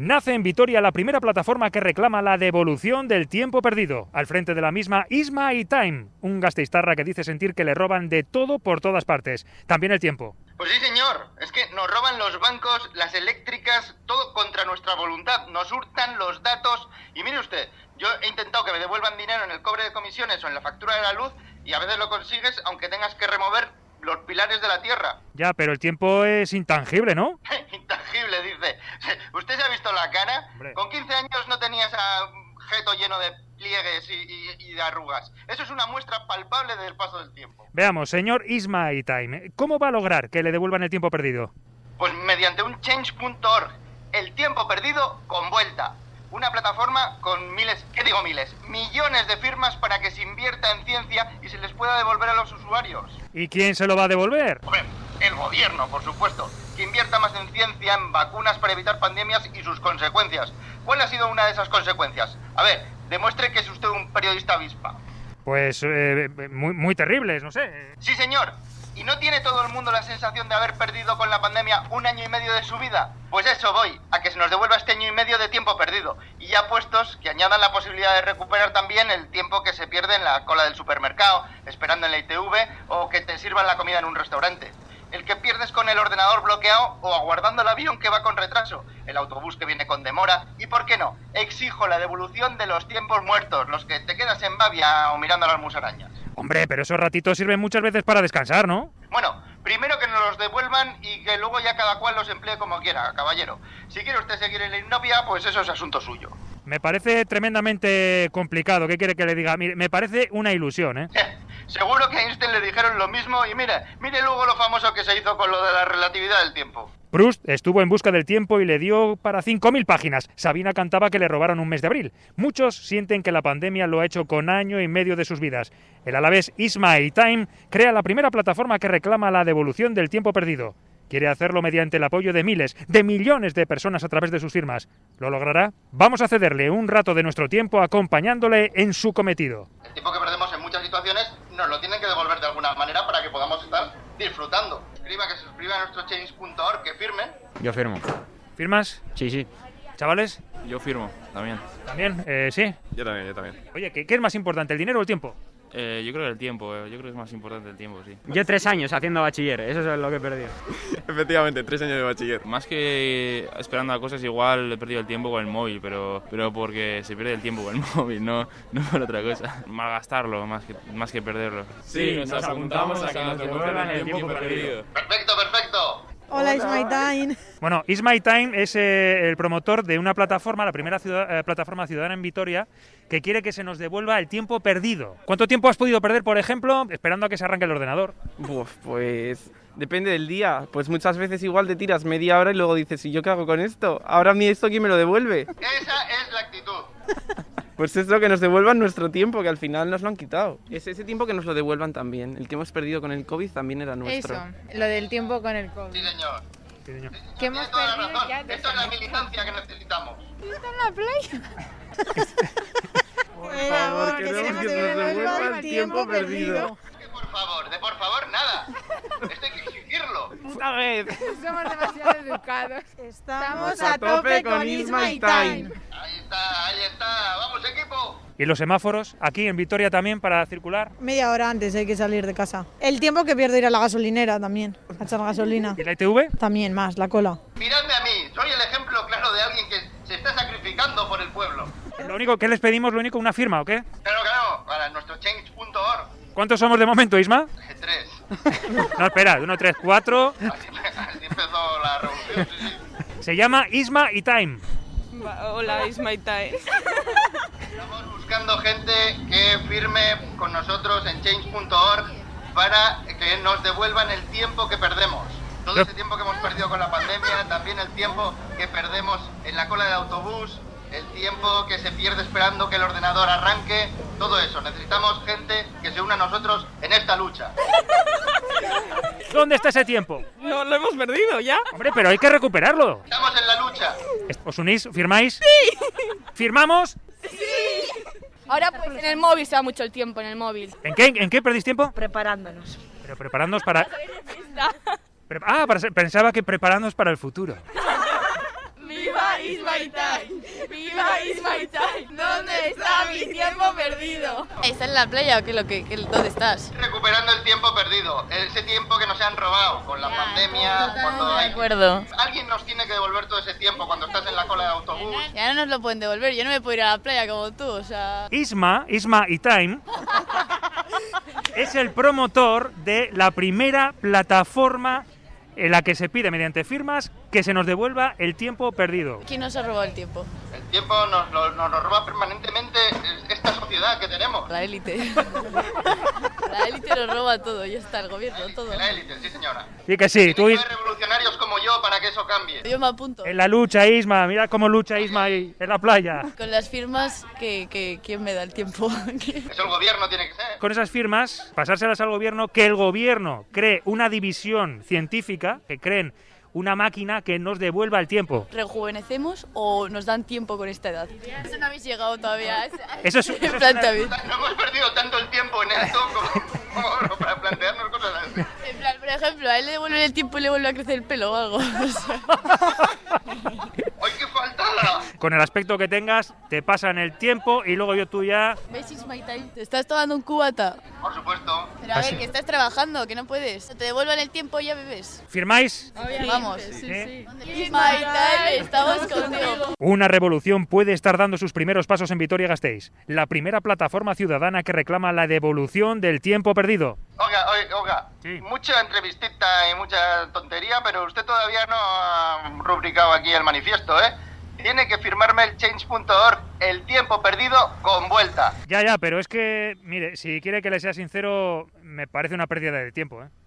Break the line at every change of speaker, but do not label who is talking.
Nace en Vitoria la primera plataforma que reclama la devolución del tiempo perdido. Al frente de la misma, Isma y Time, un gasteiztarra que dice sentir que le roban de todo por todas partes, también el tiempo.
Pues sí, señor, es que nos roban los bancos, las eléctricas, todo contra nuestra voluntad, nos hurtan los datos y mire usted, yo he intentado que me devuelvan dinero en el cobre de comisiones o en la factura de la luz y a veces lo consigues aunque tengas que remover los pilares de la tierra.
Ya, pero el tiempo es intangible, ¿no?
Intangible, dice. ¿Usted se ha visto la cara?
Hombre.
Con 15 años no tenías a jeto lleno de pliegues y de arrugas. Eso es una muestra palpable del paso del tiempo.
Veamos, señor Isma y Time, ¿cómo va a lograr que le devuelvan el tiempo perdido?
Pues mediante un change.org, el tiempo perdido con vuelta. Una plataforma con millones de firmas para que se invierta en ciencia y se les pueda devolver a los usuarios.
¿Y quién se lo va a devolver?
Hombre, el gobierno, por supuesto, que invierta más en ciencia, en vacunas para evitar pandemias y sus consecuencias. ¿Cuál ha sido una de esas consecuencias? A ver, demuestre que es usted un periodista avispa.
Pues muy terribles, no sé.
Sí, señor. ¿Y no tiene todo el mundo la sensación de haber perdido con la pandemia 1 año y medio de su vida? Pues eso voy, a que se nos devuelva este año y medio de tiempo perdido. Y ya puestos, que añadan la posibilidad de recuperar también el tiempo que se pierde en la cola del supermercado, esperando en la ITV o que te sirvan la comida en un restaurante. El que pierdes con el ordenador bloqueado o aguardando el avión que va con retraso, el autobús que viene con demora y, ¿por qué no?, exijo la devolución de los tiempos muertos, los que te quedas en Bavia o mirando a las musarañas.
Hombre, pero esos ratitos sirven muchas veces para descansar, ¿no?
Bueno, primero que nos los devuelvan y que luego ya cada cual los emplee como quiera, caballero. Si quiere usted seguir en la inopia, pues eso es asunto suyo.
Me parece tremendamente complicado. ¿Qué quiere que le diga? Mire, me parece una ilusión, ¿eh?
Seguro que a Einstein le dijeron lo mismo y mire luego lo famoso que se hizo con lo de la relatividad del tiempo.
Proust estuvo en busca del tiempo y le dio para 5.000 páginas. Sabina cantaba que le robaron un mes de abril. Muchos sienten que la pandemia lo ha hecho con año y medio de sus vidas. El alavés Isma y Time crea la primera plataforma que reclama la devolución del tiempo perdido. Quiere hacerlo mediante el apoyo de miles, de millones de personas a través de sus firmas. ¿Lo logrará? Vamos a cederle un rato de nuestro tiempo acompañándole en su cometido.
El tiempo que perdemos en muchas situaciones nos lo tienen que devolver de alguna manera para que podamos estar disfrutando. Escriba que se suscriba a nuestro change.org, que firmen.
Yo firmo.
¿Firmas?
Sí.
¿Chavales?
Yo firmo, también.
¿También? ¿Sí?
Yo también.
Oye, ¿qué es más importante, el dinero o el tiempo?
Yo creo que el tiempo, yo creo que es más importante el tiempo, sí.
Yo 3 años haciendo bachiller, eso es lo que he perdido.
Efectivamente, 3 años de bachiller.
Más que esperando a cosas, igual he perdido el tiempo con el móvil, pero porque se pierde el tiempo con el móvil, no por otra cosa. Malgastarlo, más que perderlo.
Sí, nos apuntamos a que nos devuelvan el tiempo perdido.
Perfecto.
Hola, It's My Time.
Bueno, It's My Time es el promotor de una plataforma, la primera plataforma ciudadana en Vitoria, que quiere que se nos devuelva el tiempo perdido. ¿Cuánto tiempo has podido perder, por ejemplo, esperando a que se arranque el ordenador?
Pues depende del día. Pues muchas veces igual te tiras media hora y luego dices, ¿y yo qué hago con esto? Ahora a mí esto, ¿quién me lo devuelve?
Esa es la actitud.
Pues es lo que nos devuelvan nuestro tiempo, que al final nos lo han quitado. Es ese tiempo que nos lo devuelvan también. El que hemos perdido con el COVID también era nuestro.
Eso, lo del tiempo con el COVID.
Sí, señor.
Que hemos
Tiene toda la
perdido
razón.
ya.
Esta es la militancia que necesitamos.
¿Está en la playa?
Por favor, queremos que nos devuelvan el tiempo perdido.
De por favor, nada. Esto hay que exigirlo.
¡Esta vez!
Somos demasiado educados.
Estamos a tope con Isma y Time.
Ahí está. Vamos, equipo.
¿Y los semáforos? Aquí en Vitoria también para circular.
Media hora antes hay que salir de casa. El tiempo que pierdo ir a la gasolinera también, a echar gasolina.
¿Y la ITV?
También más, la cola.
Miradme a mí. Soy el ejemplo claro de alguien que se está sacrificando por el pueblo.
Lo único que les pedimos, una firma, ¿o qué?
Claro, para nuestro change.org.
¿Cuántos somos de momento, Isma?
3.
No, espera, 1, 3, 4.
Así empezó la revolución, sí.
Se llama Isma y Time.
Hola, It's My Time.
Estamos buscando gente que firme con nosotros en change.org para que nos devuelvan el tiempo que perdemos. Todo ese tiempo que hemos perdido con la pandemia, también el tiempo que perdemos en la cola del autobús, el tiempo que se pierde esperando que el ordenador arranque, todo eso. Necesitamos gente que se una a nosotros en esta lucha.
¿Dónde está ese tiempo?
No, lo hemos perdido ya.
Hombre, pero hay que recuperarlo.
Estamos en la lucha.
¿Os unís? ¿Firmáis? ¡Sí! ¿Firmamos?
Ahora pues en el móvil se va mucho el tiempo, en el móvil.
¿En qué perdís tiempo?
Preparándonos.
Pero preparándonos para... pensaba que preparándonos para el futuro.
¡Viva
Is My Time! ¡Viva Is My Time! ¿Dónde está mi tiempo perdido? ¿Estás en la playa o dónde estás?
Recuperando el tiempo perdido, ese tiempo que nos han robado con la pandemia, cuando
De acuerdo.
Alguien nos tiene que devolver todo ese tiempo cuando estás en la cola de autobús.
Ya no nos lo pueden devolver, yo no me puedo ir a la playa como tú, o sea...
Isma y Time es el promotor de la primera plataforma en la que se pide mediante firmas que se nos devuelva el tiempo perdido.
¿Quién nos ha robado el tiempo?
El tiempo nos lo roba permanentemente esta sociedad que tenemos.
La élite. La élite nos roba todo, ya está, el gobierno, todo.
La élite, sí señora.
Y que sí, tú
Hay revolucionarios como yo para que eso cambie.
Yo me apunto.
en la lucha, Isma, mira cómo lucha Isma ahí, en la playa.
Con las firmas, ¿quién me da el tiempo?
Eso el gobierno tiene que ser.
Con esas firmas, pasárselas al gobierno, que el gobierno cree una división científica, que creen una máquina que nos devuelva el tiempo.
¿Rejuvenecemos o nos dan tiempo con esta edad? Eso no habéis llegado todavía.
Eso es
En planteamiento.
No hemos perdido tanto el tiempo en esto como para plantearnos cosas así.
En plan, por ejemplo, a él le devuelven el tiempo y le vuelve a crecer el pelo o algo. O sea.
¡Ay, qué falta!
Con el aspecto que tengas, te pasan el tiempo y luego tú ya...
¿Ves Is My Time? ¿Te estás tomando un cubata?
Por supuesto.
Pero a ver, que estás trabajando, que no puedes. Te devuelvan el tiempo y ya bebes.
¿Firmáis?
Vamos.
¿Sí?
Is My Time, estamos contigo.
Una revolución puede estar dando sus primeros pasos en Vitoria-Gasteiz, la primera plataforma ciudadana que reclama la devolución del tiempo perdido.
Oiga,
Sí.
mucha entrevistita y mucha tontería, pero usted todavía no ha rubricado aquí el manifiesto, ¿eh? Tiene que firmarme el change.org, el tiempo perdido con vuelta.
Ya, pero es que, mire, si quiere que le sea sincero, me parece una pérdida de tiempo, ¿eh?